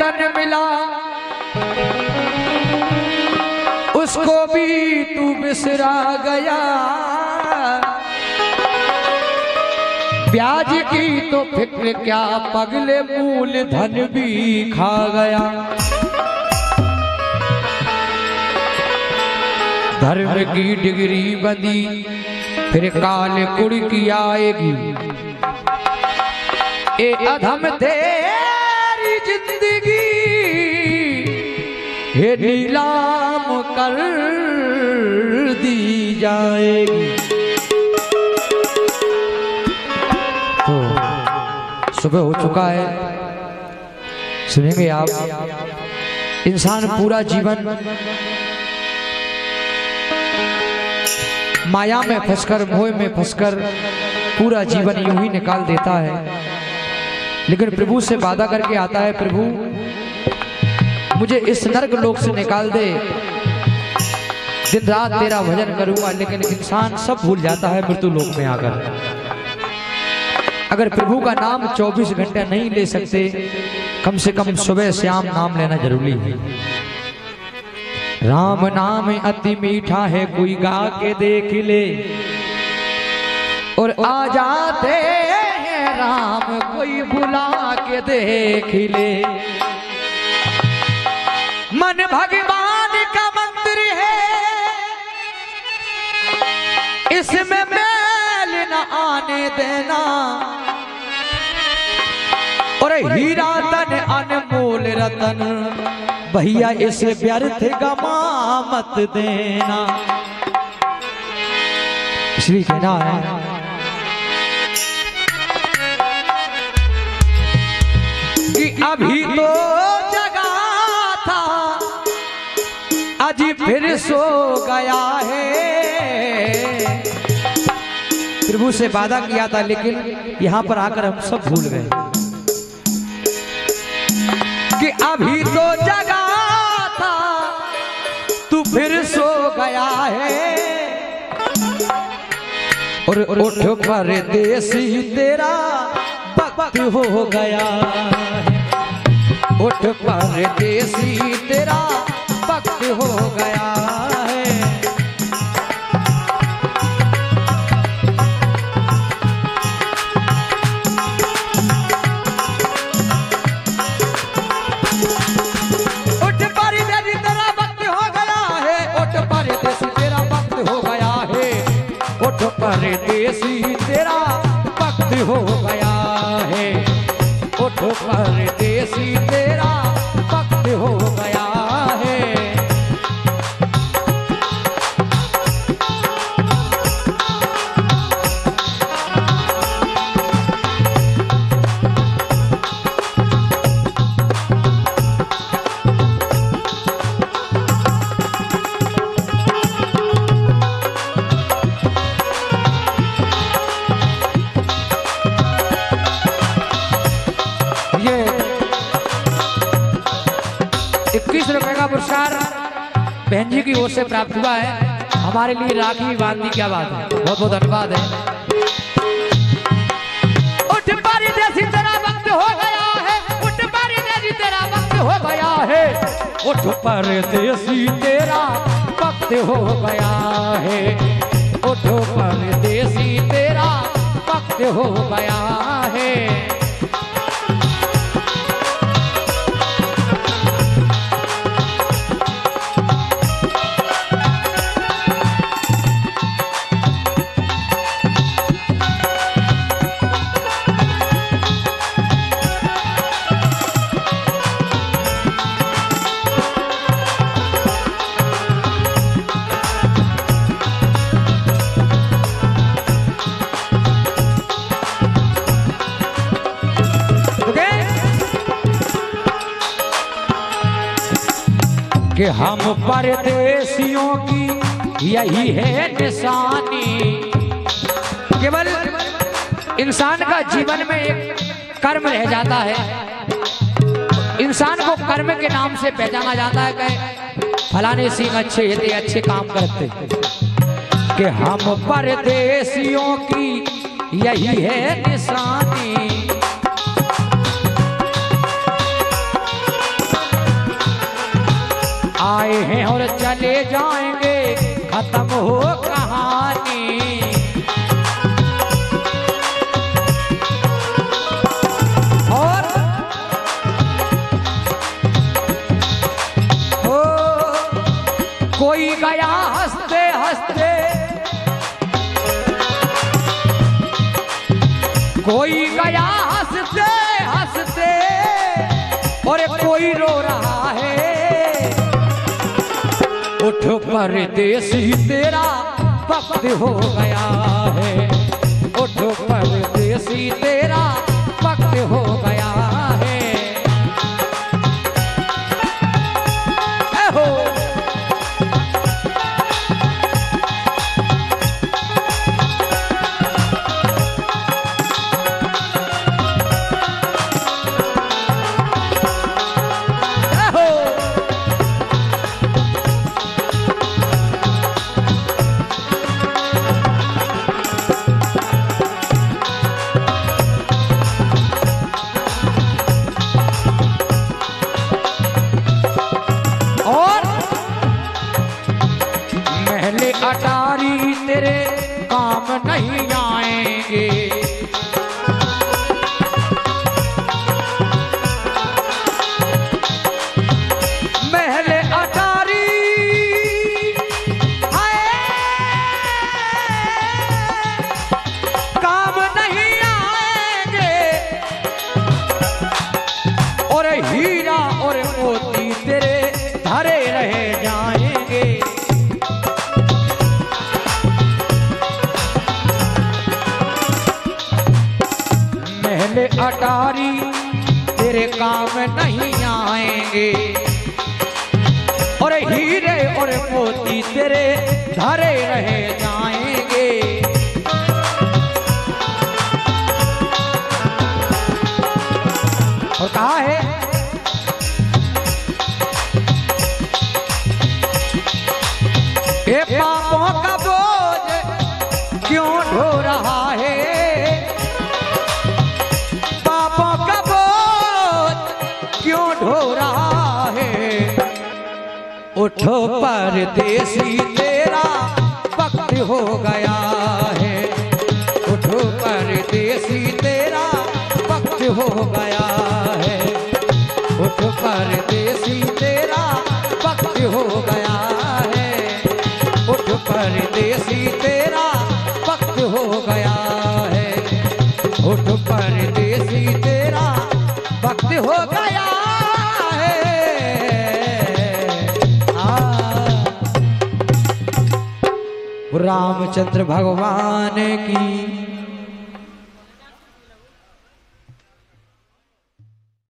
रतन मिला उसको भी तू बिसरा गया। ब्याज की तो फिक्र क्या पगले मूल धन भी खा गया। धर्म की डिग्री बंदी फिर काल कुड़ की आएगी। ए अधम तेरी जिंदगी हे नीलाम कर दी जाएगी। तो सुबह हो चुका है, सुनेंगे आप। इंसान पूरा जीवन माया में फंसकर, मोह में फंसकर पूरा जीवन यूं ही निकाल देता है, लेकिन प्रभु से वादा करके आता है, प्रभु मुझे इस नर्क लोक से निकाल दे, दिन रात तेरा भजन करूंगा। लेकिन इंसान सब भूल जाता है मृत्यु लोक में आकर। अगर प्रभु का नाम 24 घंटे नहीं ले सकते, कम से कम सुबह शाम नाम लेना जरूरी है। राम नाम अति मीठा है, कोई गा के देख ले, और आ जाते हैं राम कोई बुला के देख ले। मन भगवान का मंदिर है, इसमें मैल न आने देना, और हीरा तन अनमोल रतन भैया इसे व्यर्थ गमा मत देना। श्री कहना है कि अभी तो जगा था आज फिर सो गया है। प्रभु से वादा किया था, लेकिन यहां पर आकर हम सब भूल गए कि अभी तो जगा था तू फिर सो गया है। और उठ परदेसी तेरा वक्त हो गया है। उठ परदेसी तेरा वक्त हो गया है। परदेसी तेरा वक्त हो गया है। उठ परदेसी तेरा वक्त हो गया है। पुरस्कार बहन जी की ओर से प्राप्त हुआ है। हमारे लिए राखी बांधी, क्या बात है, बहुत बहुत धन्यवाद है। उठ परदेसी तेरा वक्त हो गया है। उठ परदेसी तेरा वक्त हो गया है। उठ परदेसी तेरा वक्त हो गया है। उठ परदेसी तेरा वक्त हो गया है। कि हम परदेसियों की यही है निशानी। केवल इंसान का जीवन में एक कर्म रह जाता है। इंसान को कर्म के नाम से पहचाना जाता है कि फलाने सिंह अच्छे थे, अच्छे काम करते। कि हम परदेसियों की यही है निशानी। आए हैं और चले जाएंगे, खत्म हो कहानी। और ओ कोई गया हंसते हंसते, कोई गया हंसते हंसते, और कोई रो रहा है। उठ परदेसी तेरा वक्त हो गया है, उठ परदेसी तेरा वक्त हो गया है। हो अटारी तेरे काम नहीं आएंगे, महले अटारी काम नहीं आएंगे, और हीरा और मोती तेरे धरे रह जाएंगे। अटारी तेरे काम नहीं आएंगे, और हीरे और मोती तेरे धरे रह जाएंगे। और कहा है ये पापों का बोझ क्यों ढो रहा है, ढो रहा है। उठो परदेसी तेरा वक्त हो गया है, उठो परदेसी तेरा वक्त हो गया है, उठो परदेसी तेरा वक्त हो गया है, उठो परदेसी तेरा वक्त हो गया है, उठो परदेसी तेरा वक्त हो गया। रामचंद्र भगवान की